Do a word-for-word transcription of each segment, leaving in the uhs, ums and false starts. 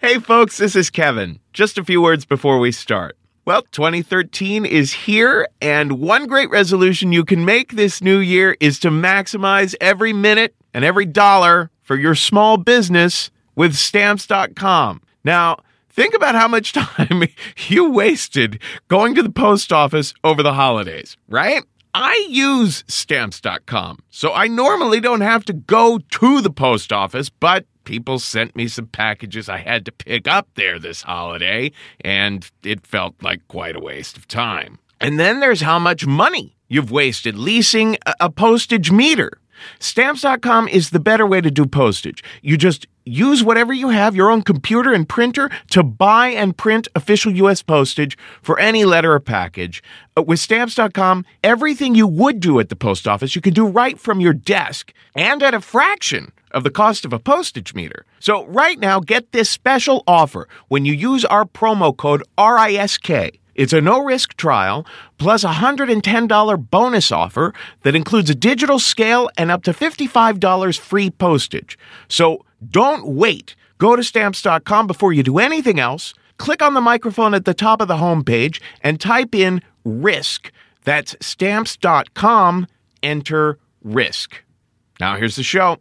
Hey folks, this is Kevin. Just a few words before we start. Well, twenty thirteen is here, and one great resolution you can make this new year is to maximize every minute and every dollar for your small business with Stamps dot com. Now, think about how much time you wasted going to the post office over the holidays, right? I use Stamps dot com, so I normally don't have to go to the post office, but people sent me some packages I had to pick up there this holiday, and it felt like quite a waste of time. And then there's how much money you've wasted leasing a, a postage meter. Stamps dot com is the better way to do postage. You just use whatever you have, your own computer and printer, to buy and print official U S postage for any letter or package. Uh, with Stamps dot com, everything you would do at the post office, you can do right from your desk and at a fraction of the cost of a postage meter. So right now, get this special offer when you use our promo code R I S K. It's a no-risk trial, plus a one hundred ten dollars bonus offer that includes a digital scale and up to fifty-five dollars free postage. So don't wait. Go to Stamps dot com before you do anything else. Click on the microphone at the top of the homepage and type in RISK. That's Stamps dot com. Enter RISK. Now here's the show.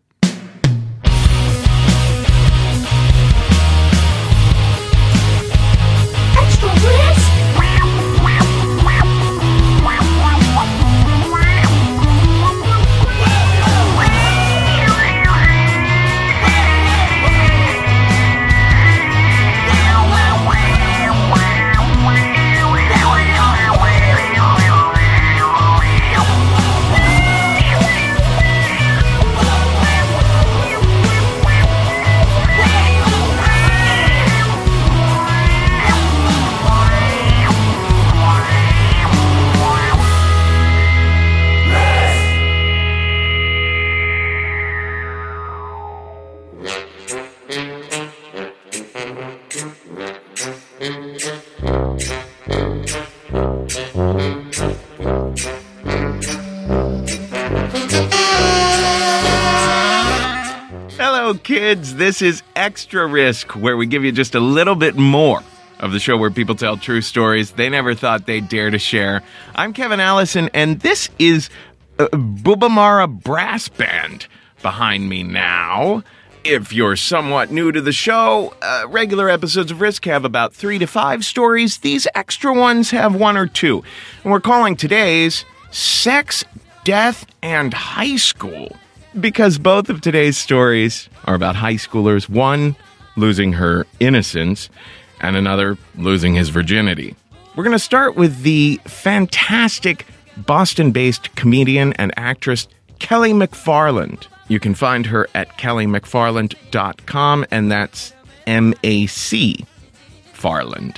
Hello, kids. This is Extra Risk, where we give you just a little bit more of the show where people tell true stories they never thought they'd dare to share. I'm Kevin Allison, and this is uh, Bubamara Brass Band behind me now. If you're somewhat new to the show, uh, regular episodes of Risk have about three to five stories. These extra ones have one or two. And we're calling today's Sex, Death, and High School, because both of today's stories are about high schoolers, one losing her innocence and another losing his virginity. We're going to start with the fantastic Boston-based comedian and actress Kelly McFarland. You can find her at kelly mcfarland dot com, and that's M A C Farland.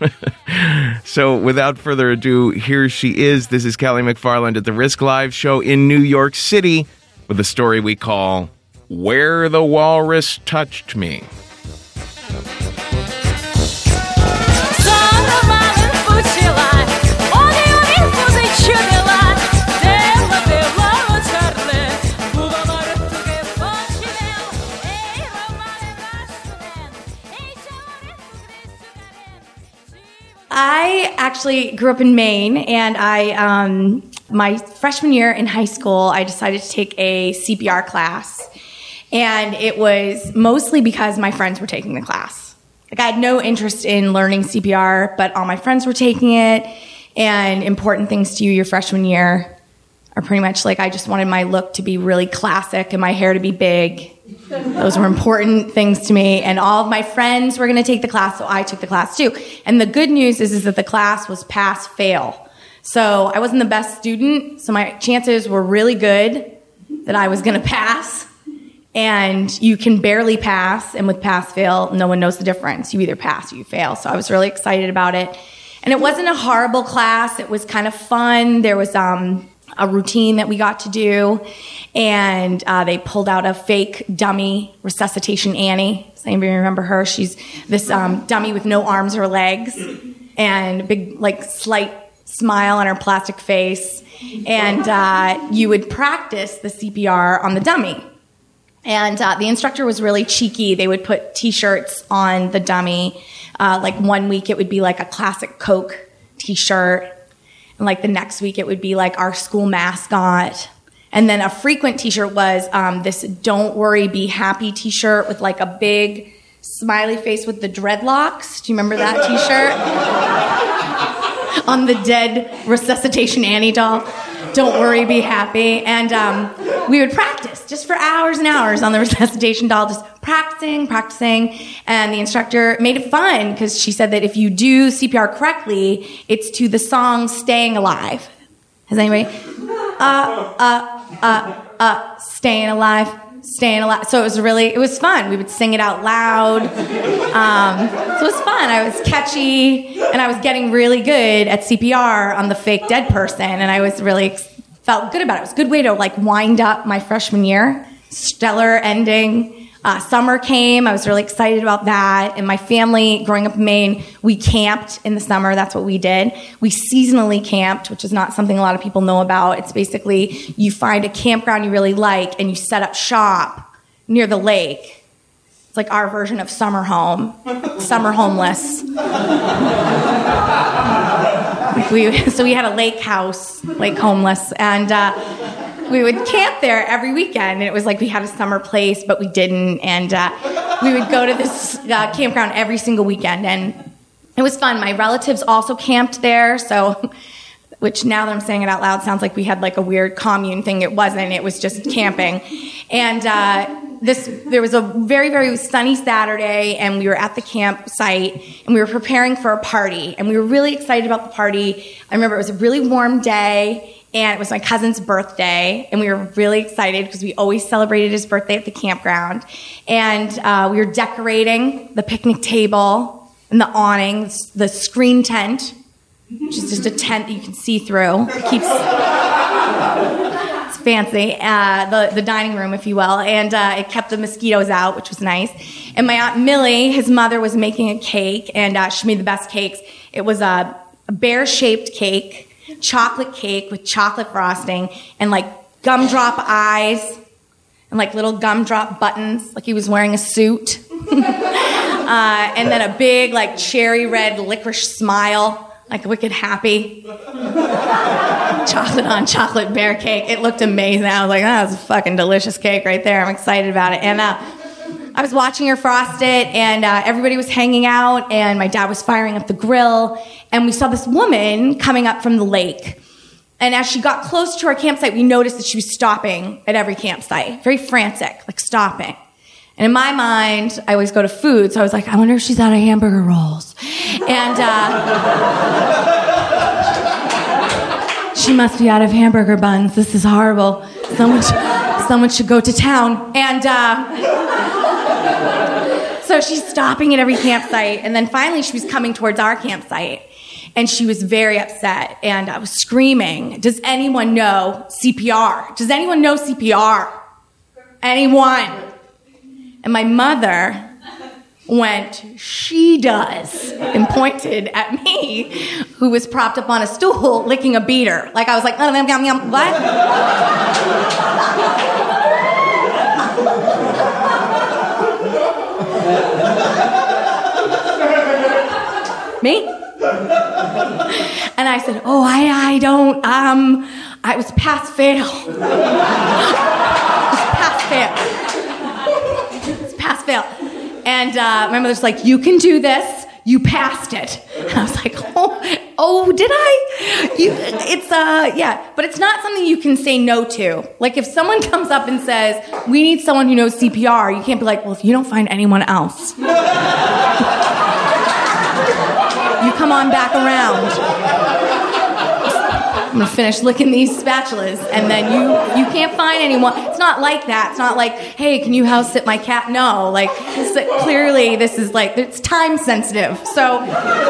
So without further ado, here she is. This is Kelly McFarland at the Risk Live show in New York City with a story we call Where the Walrus Touched Me. I actually grew up in Maine, and I, um, my freshman year in high school, I decided to take a C P R class, and it was mostly because my friends were taking the class. Like, I had no interest in learning C P R, but all my friends were taking it, and important things to you your freshman year are pretty much like, I just wanted my look to be really classic and my hair to be big. Those were important things to me, and all of my friends were going to take the class, so I took the class too. And the good news is, is that the class was pass-fail. So I wasn't the best student, so my chances were really good that I was going to pass. And you can barely pass, and with pass-fail, no one knows the difference. You either pass or you fail. So I was really excited about it. And it wasn't a horrible class. It was kind of fun. There was um, a routine that we got to do, and uh, they pulled out a fake dummy, Resuscitation Annie. Does anybody remember her? She's this um, dummy with no arms or legs, and a big, like, slight smile on her plastic face. And uh, you would practice the C P R on the dummy. And uh, the instructor was really cheeky. They would put T-shirts on the dummy. Uh, like one week it would be like a classic Coke T-shirt. And like the next week it would be like our school mascot. And then a frequent T-shirt was um, this Don't Worry, Be Happy T-shirt with like a big smiley face with the dreadlocks. Do you remember that T-shirt? On the dead Resuscitation Annie doll. Don't worry, be happy. And um, we would practice just for hours and hours on the Resuscitation doll, just practicing, practicing. And the instructor made it fun because she said that if you do C P R correctly, it's to the song Staying Alive. Has anybody? Uh, uh, uh, uh, staying alive, staying alive. So it was really, it was fun. We would sing it out loud. Um, so it was fun. I was catchy, and I was getting really good at C P R on the fake dead person, and I was really felt good about it. It was a good way to like wind up my freshman year. Stellar ending. Uh, summer came. I was really excited about that. And my family, growing up in Maine, we camped in the summer. That's what we did. We seasonally camped, which is not something a lot of people know about. It's basically you find a campground you really like and you set up shop near the lake. It's like our version of summer home, summer homeless. Like we, so we had a lake house, lake homeless, and uh, we would camp there every weekend, and it was like we had a summer place, but we didn't, and uh, we would go to this uh, campground every single weekend, and it was fun. My relatives also camped there, so, which now that I'm saying it out loud sounds like we had like a weird commune thing. It wasn't. It was just camping. And uh, this, there was a very, very sunny Saturday, and we were at the campsite, and we were preparing for a party, and we were really excited about the party. I remember it was a really warm day, and it was my cousin's birthday, and we were really excited because we always celebrated his birthday at the campground. And uh, we were decorating the picnic table and the awning, the screen tent, which is just a tent that you can see through. It keeps it's fancy, uh, the the dining room, if you will, and uh, it kept the mosquitoes out, which was nice. And my Aunt Millie, his mother, was making a cake, and uh, she made the best cakes. It was a, a bear-shaped cake. Chocolate cake with chocolate frosting and like gumdrop eyes and like little gumdrop buttons, like he was wearing a suit. uh, and then a big like cherry red licorice smile, like wicked happy. Chocolate on chocolate bear cake. It looked amazing. I was like, oh, that's a fucking delicious cake right there. I'm excited about it. And uh, I was watching her frost it, and uh, everybody was hanging out, and my dad was firing up the grill, and we saw this woman coming up from the lake. And as she got close to our campsite, we noticed that she was stopping at every campsite, very frantic, like stopping. And in my mind, I always go to food, so I was like, I wonder if she's out of hamburger rolls. And uh, she must be out of hamburger buns. This is horrible. Someone, sh- someone should go to town. And uh, so she's stopping at every campsite, and then finally she was coming towards our campsite, and she was very upset, and I was screaming, does anyone know C P R? Does anyone know C P R? Anyone? And my mother went, she does, and pointed at me, who was propped up on a stool licking a beater. Like I was like, oh, yum, yum, yum, what? Me? And I said, oh, I, I don't, um, I was pass fail. It was pass fail. It was pass fail. And uh, my mother's like, you can do this. You passed it. And I was like, oh, oh, did I? You, it's, uh, yeah. But it's not something you can say no to. Like, if someone comes up and says, we need someone who knows C P R, you can't be like, well, if you don't find anyone else, you come on back around. I'm going to finish licking these spatulas, and then you you can't find anyone. It's not like that. It's not like, hey, can you house sit my cat? No, like, this, clearly this is like, it's time sensitive. So,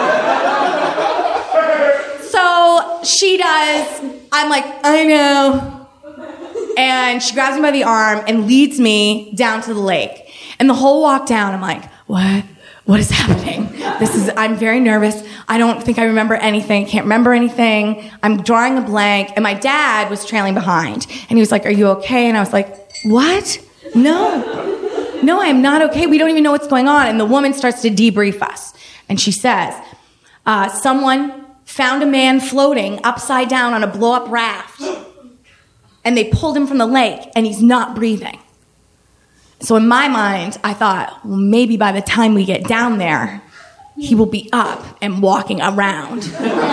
so she does. I'm like, I know. And she grabs me by the arm and leads me down to the lake. And the whole walk down, I'm like, what? What is happening? This is, I'm very nervous. I don't think I remember anything. Can't remember anything. I'm drawing a blank. And my dad was trailing behind. And he was like, are you okay? And I was like, what? no, no, I am not okay. We don't even know what's going on. And the woman starts to debrief us. And she says, uh, someone found a man floating upside down on a blow-up raft. And they pulled him from the lake, and he's not breathing. So in my mind, I thought, well, maybe by the time we get down there, he will be up and walking around.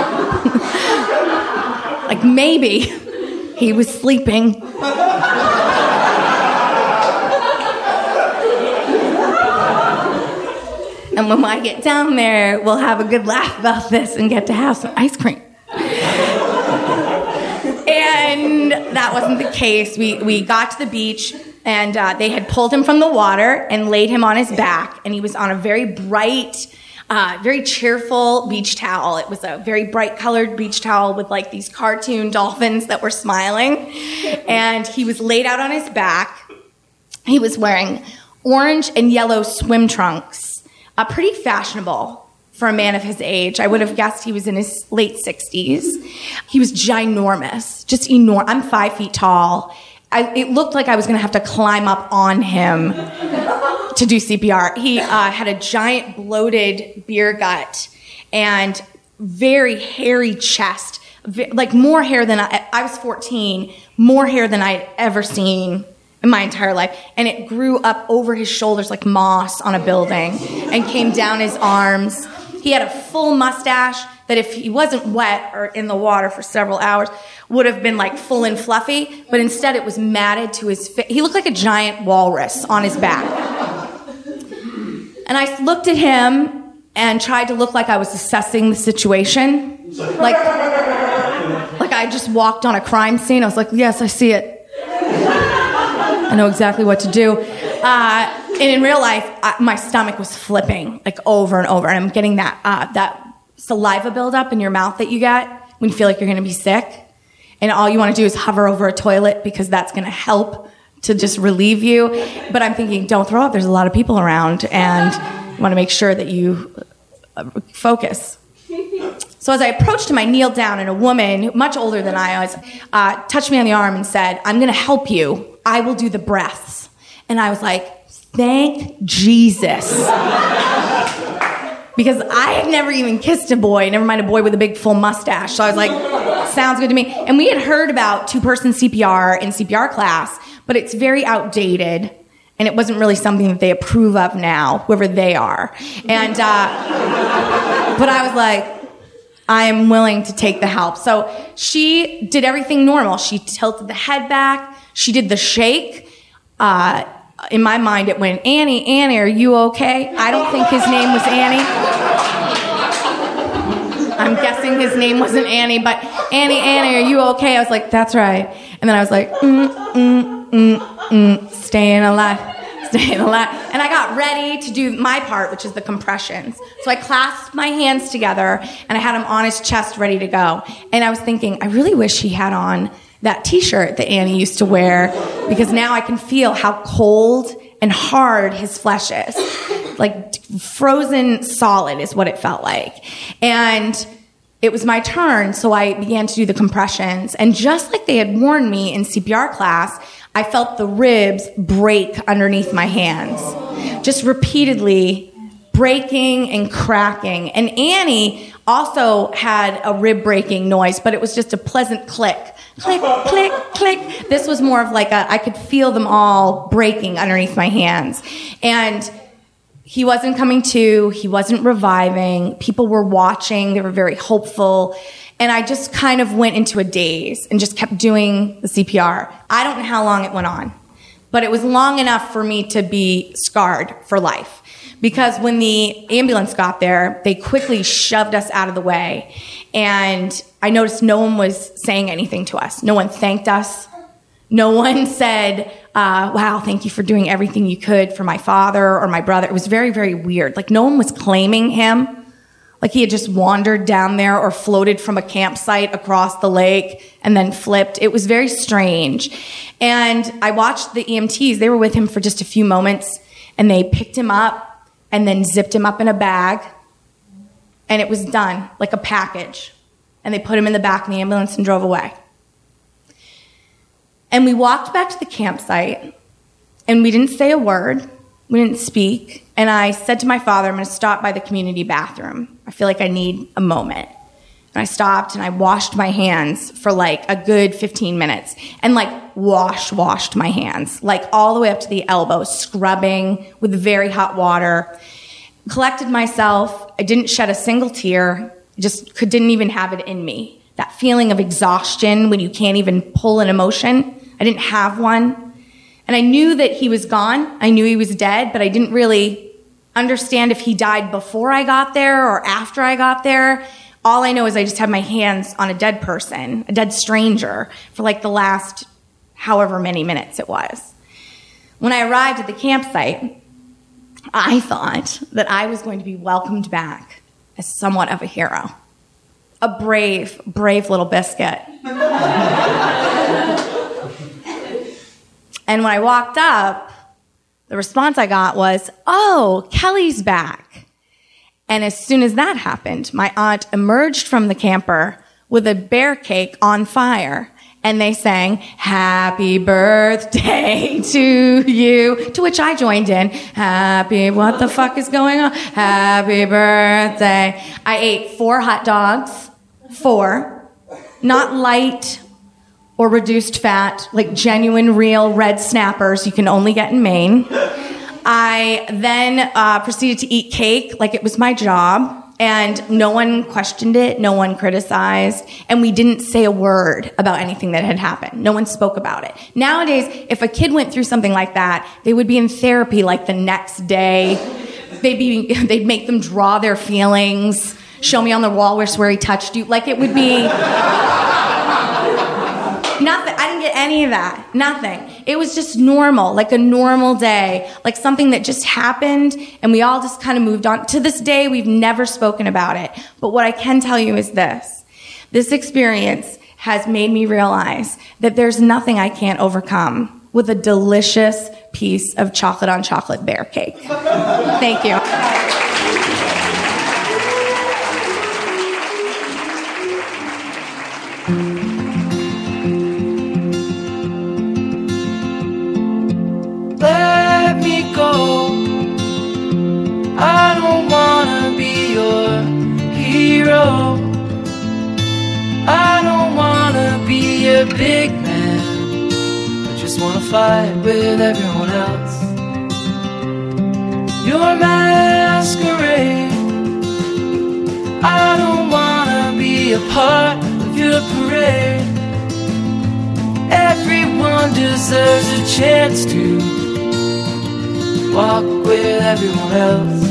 Like maybe he was sleeping. And when I get down there, we'll have a good laugh about this and get to have some ice cream. And that wasn't the case. We we got to the beach, and uh, they had pulled him from the water and laid him on his back, and he was on a very bright, uh, very cheerful beach towel. It was a very bright-colored beach towel with like these cartoon dolphins that were smiling, and he was laid out on his back. He was wearing orange and yellow swim trunks, uh, pretty fashionable for a man of his age. I would have guessed he was in his late sixties. He was ginormous, just enormous. I'm five feet tall. I, it looked like I was going to have to climb up on him to do C P R. He uh, had a giant bloated beer gut and very hairy chest, like more hair than I, I was fourteen, more hair than I'd ever seen in my entire life. And it grew up over his shoulders like moss on a building and came down his arms. He had a full mustache that if he wasn't wet or in the water for several hours would have been like full and fluffy, but instead it was matted to his face. He looked like a giant walrus on his back. And I looked at him and tried to look like I was assessing the situation. Like, like I just walked on a crime scene. I was like, yes, I see it. I know exactly what to do. Uh, and in real life, I, my stomach was flipping like over and over. And I'm getting that uh, that saliva buildup in your mouth that you get when you feel like you're going to be sick. And all you want to do is hover over a toilet because that's going to help to just relieve you. But I'm thinking, don't throw up. There's a lot of people around. And you want to make sure that you focus. So as I approached him, I kneeled down, and a woman, much older than I was, uh, touched me on the arm and said, I'm going to help you. I will do the breaths. And I was like, thank Jesus. Because I had never even kissed a boy, never mind a boy with a big full mustache. So I was like, sounds good to me. And we had heard about two-person C P R in C P R class, but it's very outdated. And it wasn't really something that they approve of now, whoever they are. And, uh, but I was like, I am willing to take the help. So she did everything normal. She tilted the head back. She did the shake. Uh, in my mind, it went, Annie, Annie, are you okay? I don't think his name was Annie. I'm guessing his name wasn't Annie, but Annie, Annie, are you okay? I was like, that's right. And then I was like, mm, mm, mm, mm, staying alive, staying alive. And I got ready to do my part, which is the compressions. So I clasped my hands together, and I had him on his chest ready to go. And I was thinking, I really wish he had on that T-shirt that Annie used to wear, because now I can feel how cold and hard his flesh is. Like frozen solid is what it felt like. And it was my turn, so I began to do the compressions. And just like they had warned me in C P R class, I felt the ribs break underneath my hands. Just repeatedly breaking and cracking. And Annie also had a rib breaking noise, but it was just a pleasant click. Click, click, click. This was more of like a, I could feel them all breaking underneath my hands. And he wasn't coming to, he wasn't reviving. People were watching, they were very hopeful. And I just kind of went into a daze and just kept doing the C P R. I don't know how long it went on, but it was long enough for me to be scarred for life. Because when the ambulance got there, they quickly shoved us out of the way. And I noticed no one was saying anything to us. No one thanked us. No one said, uh, wow, thank you for doing everything you could for my father or my brother. It was very, very weird. Like no one was claiming him. Like he had just wandered down there or floated from a campsite across the lake and then flipped. It was very strange. And I watched the E M Ts. They were with him for just a few moments, and they picked him up and then zipped him up in a bag, and it was done, like a package. And they put him in the back of the ambulance and drove away. And we walked back to the campsite, And we didn't say a word. We didn't speak. And I said to my father, I'm going to stop by the community bathroom. I feel like I need a moment. And I stopped and I washed my hands for like a good fifteen minutes and like wash, washed my hands, like all the way up to the elbow, scrubbing with very hot water. Collected myself. I didn't shed a single tear. Just could, didn't even have it in me. That feeling of exhaustion when you can't even pull an emotion. I didn't have one. And I knew that he was gone. I knew he was dead, but I didn't really understand if he died before I got there or after I got there. All I know is I just had my hands on a dead person, a dead stranger, for like the last however many minutes it was. When I arrived at the campsite, I thought that I was going to be welcomed back as somewhat of a hero. A brave, brave little biscuit. And when I walked up, the response I got was, oh, Kelly's back. And as soon as that happened, my aunt emerged from the camper with a bear cake on fire. And they sang, happy birthday to you, to which I joined in. Happy, what the fuck is going on? Happy birthday. I ate four hot dogs, four, not light or reduced fat, like genuine, real red snappers you can only get in Maine. I then uh, proceeded to eat cake like it was my job. And no one questioned it, no one criticized, and we didn't say a word about anything that had happened. No one spoke about it. Nowadays, if a kid went through something like that, they would be in therapy like the next day. They'd, be, they'd make them draw their feelings, show me on the wall where, where he touched you. Like it would be... Nothing. I didn't get any of that. Nothing. It was just normal, like a normal day, like something that just happened, and we all just kind of moved on. To this day, we've never spoken about it. But what I can tell you is this. This experience has made me realize that there's nothing I can't overcome with a delicious piece of chocolate on chocolate bear cake. Thank you. Let me go. I don't wanna be your hero. I don't wanna be a big man. I just wanna fight with everyone else. Your masquerade. I don't wanna be a part of your parade. Everyone deserves a chance to walk with everyone else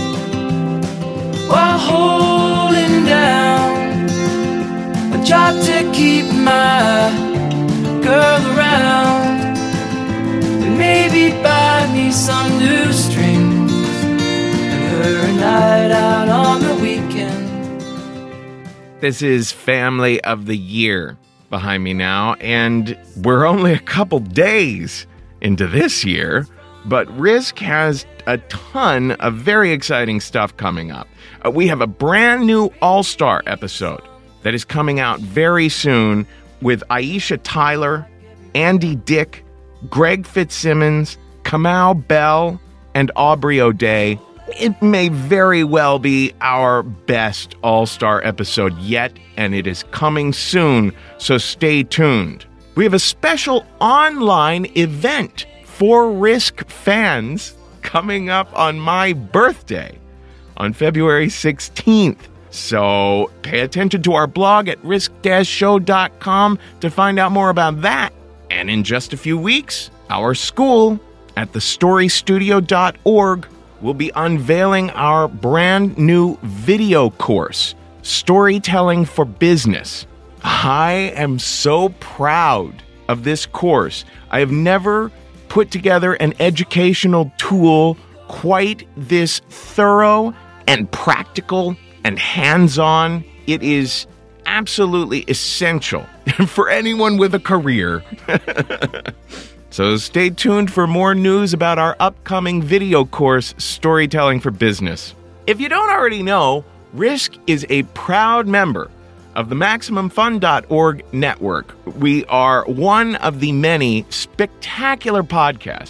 while holding down a job to keep my girl around, and maybe buy me some new strings and her a night out on the weekend. This is Family of the Year behind me now, and we're only a couple days into this year. But Risk has a ton of very exciting stuff coming up. Uh, we have a brand new All-Star episode that is coming out very soon with Aisha Tyler, Andy Dick, Greg Fitzsimmons, Kamau Bell, and Aubrey O'Day. It may very well be our best All-Star episode yet, and it is coming soon, so stay tuned. We have a special online event for Risk fans coming up on my birthday on February sixteenth. So pay attention to our blog at risk dash show dot com to find out more about that. And in just a few weeks, our school at the story studio dot org will be unveiling our brand new video course, Storytelling for Business. I am so proud of this course. I have never put together an educational tool quite this thorough and practical and hands-on. It is absolutely essential for anyone with a career. So stay tuned for more news about our upcoming video course, Storytelling for Business. If you don't already know, Risk is a proud member of the Maximum Fun dot org network. We are one of the many spectacular podcasts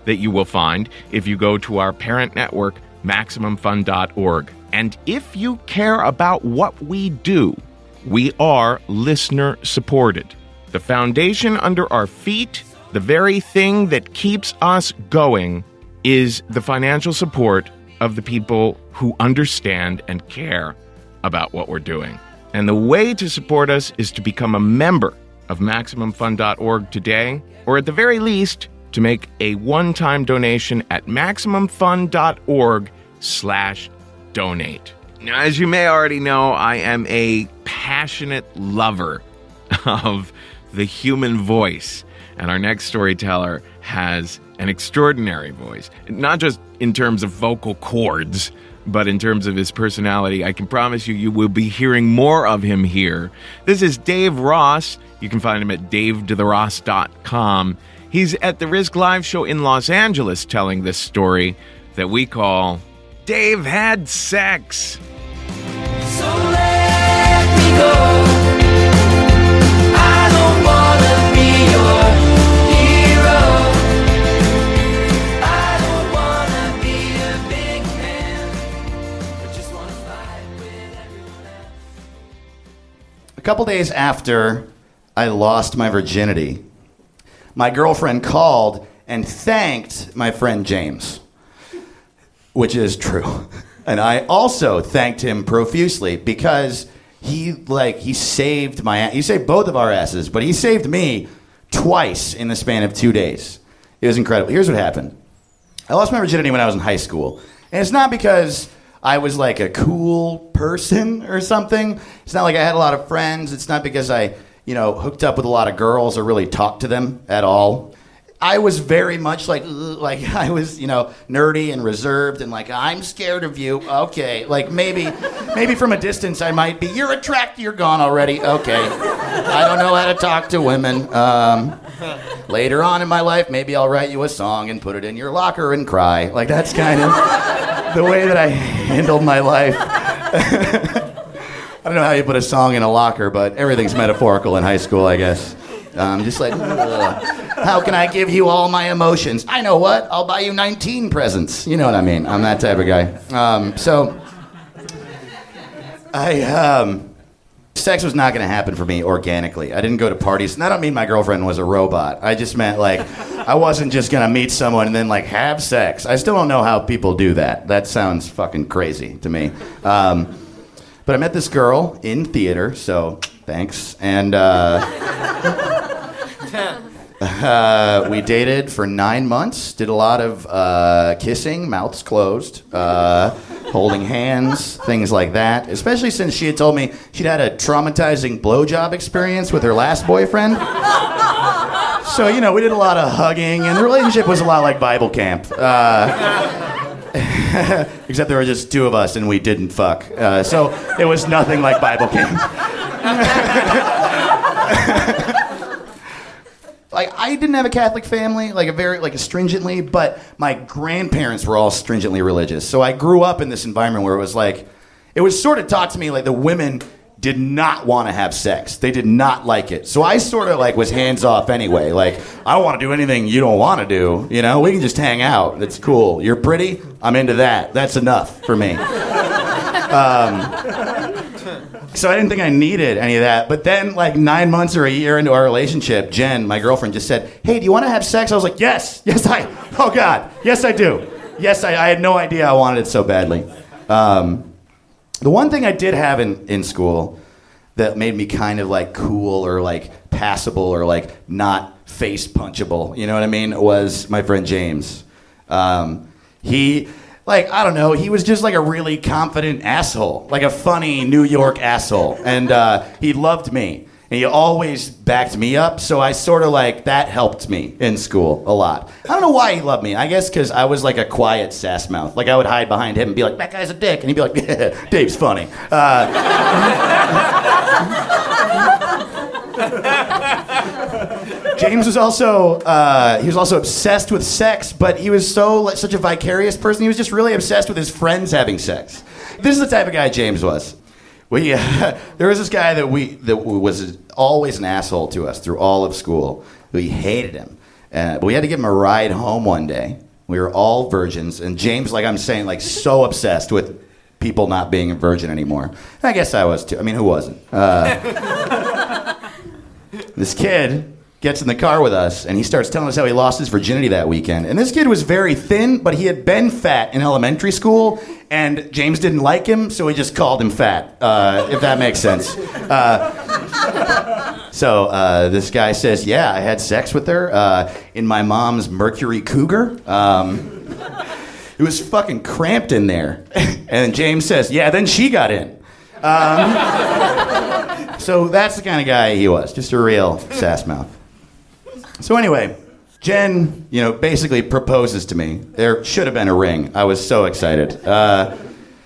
that you will find if you go to our parent network, Maximum Fun dot org. And if you care about what we do, we are listener-supported. The foundation under our feet, the very thing that keeps us going, is the financial support of the people who understand and care about what we're doing. And the way to support us is to become a member of Maximum Fun dot org today, or at the very least, to make a one-time donation at Maximum Fun dot org slash donate. Now, as you may already know, I am a passionate lover of the human voice, and our next storyteller has an extraordinary voice, not just in terms of vocal cords, but in terms of his personality. I can promise you, you will be hearing more of him here. This is Dave Ross. You can find him at dave to the ross dot com. He's at the Risk Live show in Los Angeles telling this story that we call Dave Had Sex. So let me go. I don't wanna be your hero. I don't wanna be a big man, but just wanna fight with everyone else. A couple days after I lost my virginity, my girlfriend called and thanked my friend James, which is true. And I also thanked him profusely because he like he saved my he saved both of our asses, but he saved me twice in the span of two days. It was incredible. Here's what happened. I lost my virginity when I was in high school. And it's not because I was like a cool person or something. It's not like I had a lot of friends. It's not because I, you know, hooked up with a lot of girls or really talked to them at all. I was very much like, like I was, you know, nerdy and reserved and like, I'm scared of you. Okay. Like maybe, maybe from a distance I might be, you're attracted, you're gone already. Okay. I don't know how to talk to women. Um, later on in my life, maybe I'll write you a song and put it in your locker and cry. Like that's kind of the way that I handled my life. I don't know how you put a song in a locker, but everything's metaphorical in high school, I guess. Um, just like, ugh. How can I give you all my emotions? I know what, I'll buy you nineteen presents. You know what I mean? I'm that type of guy. Um, so, I, um, sex was not going to happen for me organically. I didn't go to parties. And I don't mean my girlfriend was a robot. I just meant like, I wasn't just going to meet someone and then like have sex. I still don't know how people do that. That sounds fucking crazy to me. Um, but I met this girl in theater, so thanks. And, uh... Uh, we dated for nine months, did a lot of uh, kissing, mouths closed, uh, holding hands, things like that, especially since she had told me she'd had a traumatizing blowjob experience with her last boyfriend. So, you know, we did a lot of hugging, and the relationship was a lot like Bible camp. Uh, except there were just two of us, and we didn't fuck. Uh, so it was nothing like Bible camp. Like, I didn't have a Catholic family, like a very, like a stringently, but my grandparents were all stringently religious. So I grew up in this environment where it was like, it was sort of taught to me like the women did not want to have sex. They did not like it. So I sort of like was hands off anyway. Like, I don't want to do anything you don't want to do. You know, we can just hang out. That's cool. You're pretty? I'm into that. That's enough for me. Um... So I didn't think I needed any of that. But then, like, nine months or a year into our relationship, Jen, my girlfriend, just said, hey, do you want to have sex? I was like, yes. Yes, I... Oh, God. Yes, I do. Yes, I, I had no idea I wanted it so badly. Um, the one thing I did have in, in school that made me kind of, like, cool or, like, passable or, like, not face punchable, you know what I mean, was my friend James. Um, he... Like, I don't know, he was just like a really confident asshole, like a funny New York asshole. And uh, he loved me, and he always backed me up, so I sort of like, that helped me in school a lot. I don't know why he loved me. I guess because I was like a quiet sass mouth. Like, I would hide behind him and be like, that guy's a dick. And he'd be like, yeah, Dave's funny. Uh, James was also uh, he was also obsessed with sex, but he was so like, such a vicarious person. He was just really obsessed with his friends having sex. This is the type of guy James was. We uh, there was this guy that we that was always an asshole to us through all of school. We hated him, Uh, but we had to give him a ride home one day. We were all virgins, and James, like I'm saying, like so obsessed with people not being a virgin anymore. And I guess I was too. I mean, who wasn't? Uh, this kid gets in the car with us, and he starts telling us how he lost his virginity that weekend. And this kid was very thin, but he had been fat in elementary school, and James didn't like him, so he just called him fat, uh, if that makes sense. Uh, so uh, this guy says, yeah, I had sex with her uh, in my mom's Mercury Cougar. Um, it was fucking cramped in there. And James says, yeah, then she got in. Um, so that's the kind of guy he was, just a real sass mouth. So anyway, Jen, you know, basically proposes to me. There should have been a ring. I was so excited. Uh,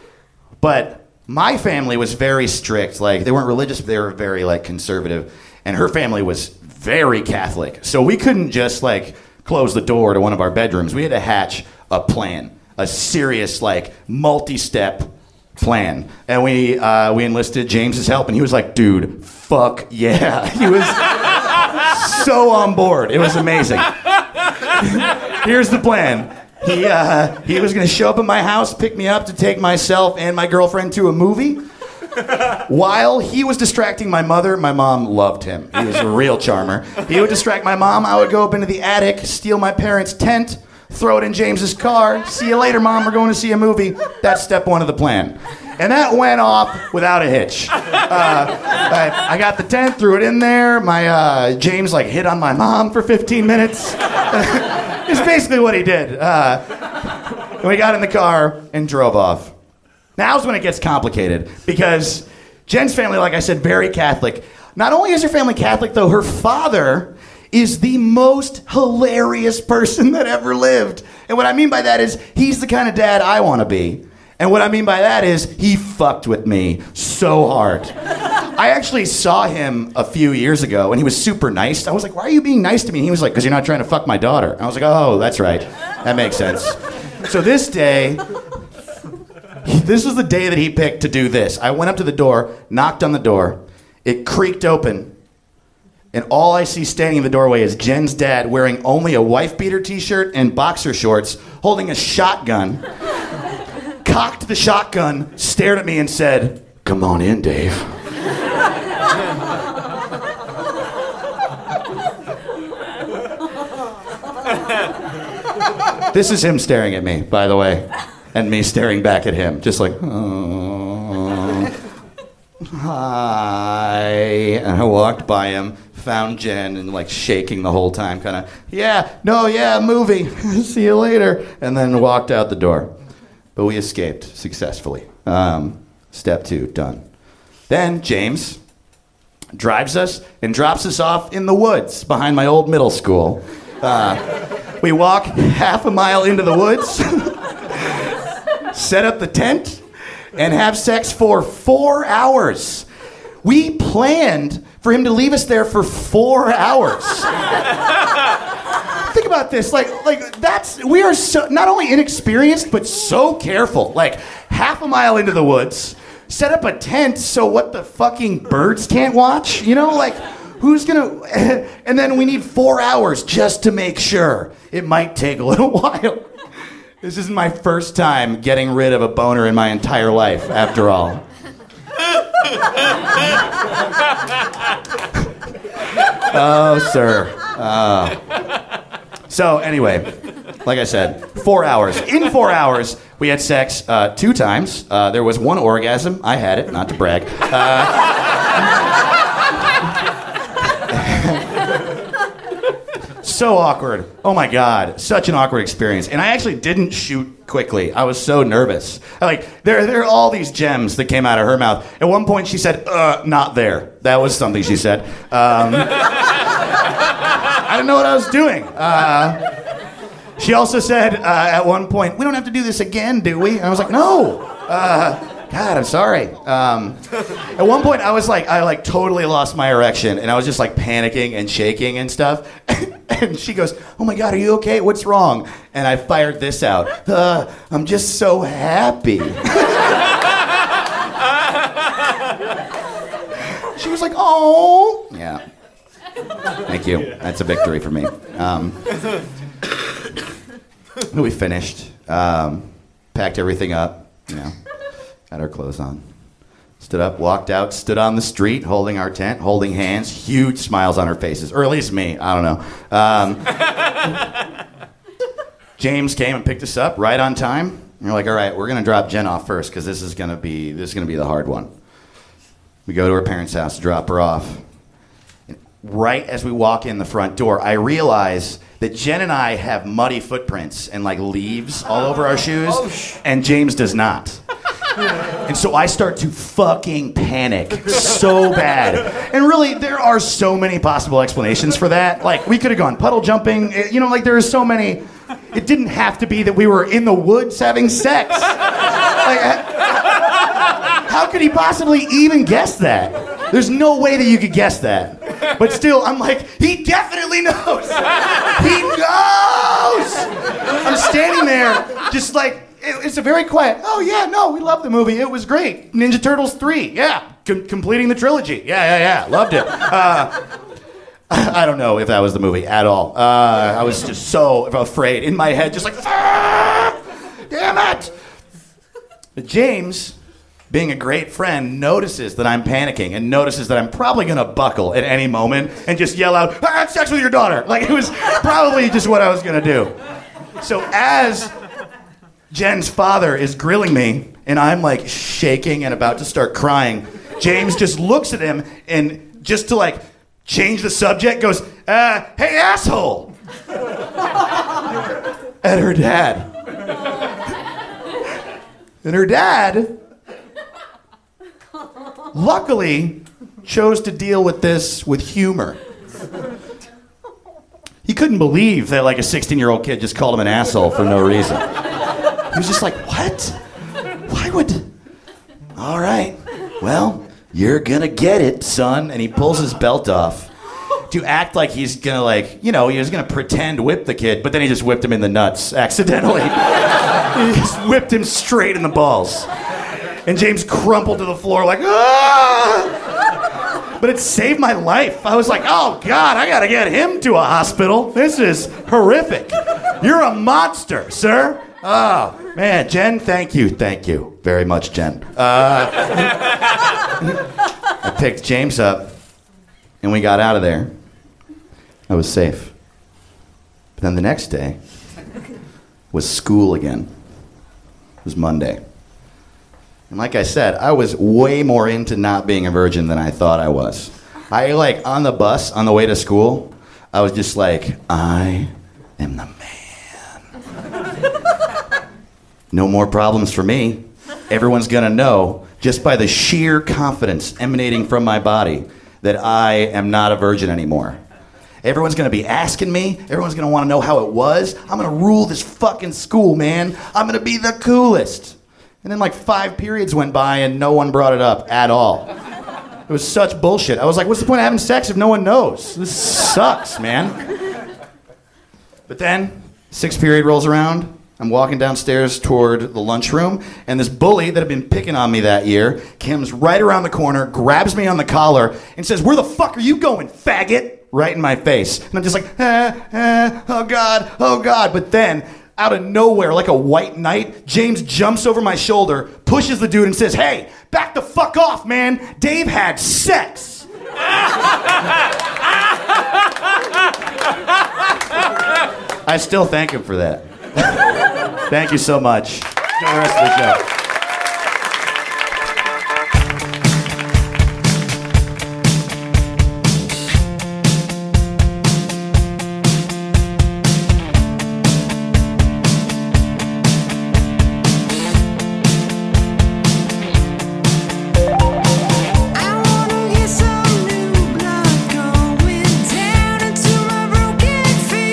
but my family was very strict. Like, they weren't religious, but they were very, like, conservative. And her family was very Catholic. So we couldn't just, like, close the door to one of our bedrooms. We had to hatch a plan, a serious, like, multi-step plan. And we uh, we enlisted James's help, and he was like, dude, fuck yeah. He was so on board. It was amazing. Here's the plan. He uh, he was going to show up at my house, pick me up to take myself and my girlfriend to a movie. While he was distracting my mother, my mom loved him. He was a real charmer. He would distract my mom. I would go up into the attic, steal my parents' tent, throw it in James's car. See you later, Mom. We're going to see a movie. That's step one of the plan. And that went off without a hitch. Uh, I, I got the tent, threw it in there. My uh, James like hit on my mom for fifteen minutes. It's basically what he did. Uh, and we got in the car and drove off. Now's when it gets complicated, because Jen's family, like I said, very Catholic. Not only is her family Catholic, though, her father is the most hilarious person that ever lived. And what I mean by that is he's the kind of dad I want to be. And what I mean by that is he fucked with me so hard. I actually saw him a few years ago, and he was super nice. I was like, why are you being nice to me? And he was like, because you're not trying to fuck my daughter. And I was like, oh, that's right. That makes sense. So this day, this was the day that he picked to do this. I went up to the door, knocked on the door. It creaked open. And all I see standing in the doorway is Jen's dad wearing only a wife-beater t-shirt and boxer shorts, holding a shotgun, cocked the shotgun, stared at me and said, come on in, Dave. This is him staring at me, by the way, and me staring back at him, just like, oh, hi. And I walked by him, found Jen, and like shaking the whole time, kind of, yeah, no, yeah, movie, see you later, and then walked out the door. But we escaped successfully. Um, step two, done. Then James drives us and drops us off in the woods behind my old middle school. Uh, we walk half a mile into the woods, set up the tent, and have sex for four hours. We planned for him to leave us there for four hours. Think about this, like, like that's, we are so, not only inexperienced, but so careful. Like, half a mile into the woods, set up a tent so what the fucking birds can't watch, you know, like, who's gonna, and then we need four hours just to make sure. It might take a little while. This is my first time getting rid of a boner in my entire life, after all. Oh, sir. Uh. So anyway, like I said, four hours. In four hours, we had sex uh, two times. Uh, there was one orgasm. I had it, not to brag. Uh, so awkward. Oh my God, such an awkward experience. And I actually didn't shoot quickly. I was so nervous. Like, there, there are all these gems that came out of her mouth. At one point, she said, uh, not there. That was something she said. Um, I didn't know what I was doing. Uh, she also said uh, at one point, we don't have to do this again, do we? And I was like, no. Uh, God, I'm sorry. Um, at one point, I was like, I like totally lost my erection, and I was just like panicking and shaking and stuff. And she goes, oh my God, are you okay? What's wrong? And I fired this out. Uh, I'm just so happy. She was like, oh. Yeah. Thank Thank you. That's a victory for me. Um, we finished. Um, packed everything up. You know, had our clothes on. Stood up, walked out, stood on the street, holding our tent, holding hands, huge smiles on our faces, or at least me. I don't know. Um, James came and picked us up right on time. And we're like, all right, we're gonna drop Jen off first because this is gonna be this is gonna be the hard one. We go to her parents' house, drop her off. And right as we walk in the front door, I realize that Jen and I have muddy footprints and like leaves all over our shoes, and James does not. And so I start to fucking panic so bad. And really, there are so many possible explanations for that. Like, we could have gone puddle jumping. It, you know, like, there are so many. It didn't have to be that we were in the woods having sex. Like, how could he possibly even guess that? There's no way that you could guess that. But still, I'm like, he definitely knows. He knows! I'm standing there just like, it's a very quiet, oh yeah, no, we loved the movie. It was great. Ninja Turtles three, yeah. Com- completing the trilogy. Yeah, yeah, yeah. Loved it. Uh, I don't know if that was the movie at all. Uh, I was just so afraid in my head, just like, ah, damn it. But James, being a great friend, notices that I'm panicking and notices that I'm probably going to buckle at any moment and just yell out, I had sex with your daughter. Like, it was probably just what I was going to do. So as Jen's father is grilling me, and I'm like shaking and about to start crying, James just looks at him and just to like change the subject goes, uh, hey, asshole! At her dad. And her dad, luckily, chose to deal with this with humor. He couldn't believe that like a sixteen-year-old kid just called him an asshole for no reason. He was just like, what? Why would... All right. Well, you're gonna get it, son. And he pulls his belt off to act like he's gonna like, you know, he was gonna pretend whip the kid, but then he just whipped him in the nuts accidentally. He just whipped him straight in the balls. And James crumpled to the floor like, ah! But it saved my life. I was like, oh God, I gotta get him to a hospital. This is horrific. You're a monster, sir. Oh, man, Jen, thank you. Thank you very much, Jen. Uh, I picked James up, and we got out of there. I was safe. But then the next day was school again. It was Monday. And like I said, I was way more into not being a virgin than I thought I was. I, like, on the bus, on the way to school, I was just like, I am the man. No more problems for me. Everyone's gonna know, just by the sheer confidence emanating from my body, that I am not a virgin anymore. Everyone's gonna be asking me. Everyone's gonna wanna know how it was. I'm gonna rule this fucking school, man. I'm gonna be the coolest. And then like five periods went by and no one brought it up at all. It was such bullshit. I was like, what's the point of having sex if no one knows? This sucks, man. But then, sixth period rolls around. I'm walking downstairs toward the lunchroom, and this bully that had been picking on me that year comes right around the corner, grabs me on the collar, and says, where the fuck are you going, faggot? Right in my face. And I'm just like, ah, ah, oh God, oh God. But then, out of nowhere, like a white knight, James jumps over my shoulder, pushes the dude, and says, hey, back the fuck off, man. Dave had sex. I still thank him for that. Thank you so much. Enjoy the rest of the show.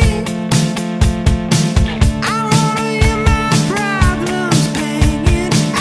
Problems banging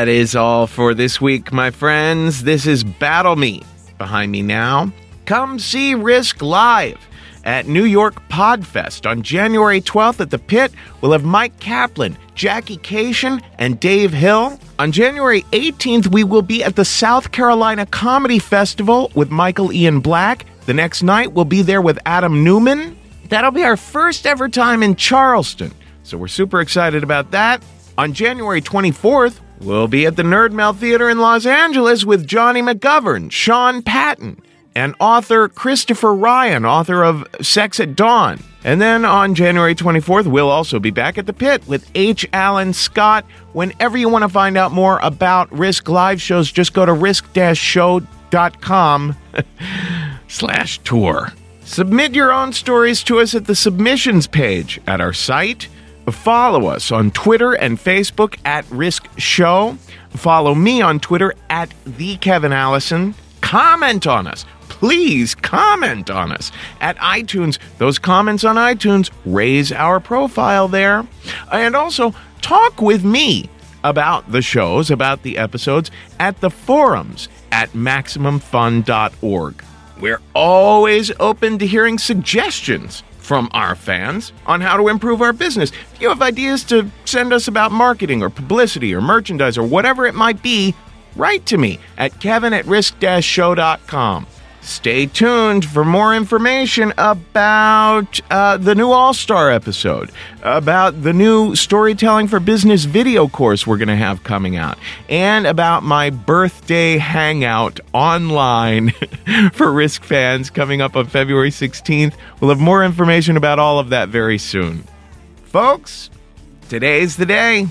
That is all for this week, my friends. This is Battle Me. Behind me now, come see Risk live at New York Podfest on January twelfth at the Pit. We'll have Mike Kaplan, Jackie Cation, and Dave Hill. On January eighteenth, we will be at the South Carolina Comedy Festival with Michael Ian Black. The next night, we'll be there with Adam Newman. That'll be our first ever time in Charleston, so we're super excited about that. On January twenty-fourth, we'll be at the Nerdmelt Theater in Los Angeles with Johnny McGovern, Sean Patton, and author Christopher Ryan, author of Sex at Dawn. And then on January twenty-fourth, we'll also be back at the Pit with H. Alan Scott. Whenever you want to find out more about Risk live shows, just go to risk dash show dot com slash tour. Submit your own stories to us at the submissions page at our site. Follow us on Twitter and Facebook at Risk Show. Follow me on Twitter at The Kevin Allison. Comment on us. Please comment on us at iTunes. Those comments on iTunes raise our profile there. And also talk with me about the shows, about the episodes at the forums at maximum fun dot org. We're always open to hearing suggestions from our fans on how to improve our business. If you have ideas to send us about marketing or publicity or merchandise or whatever it might be, write to me at kevin at risk dash show dot com. Stay tuned for more information about uh, the new All-Star episode, about the new Storytelling for Business video course we're going to have coming out, and about my birthday hangout online for Risk fans coming up on February sixteenth. We'll have more information about all of that very soon. Folks, today's the day.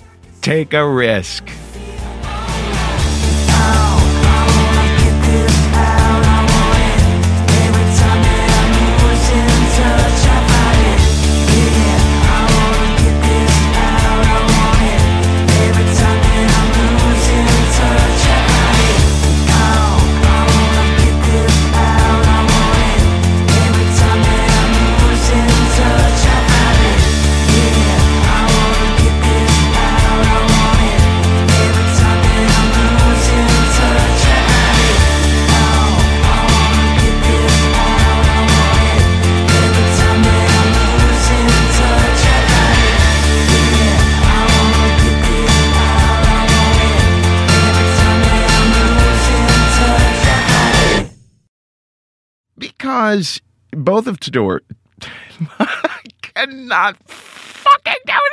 Take a risk. Because both of Tudor I cannot fucking do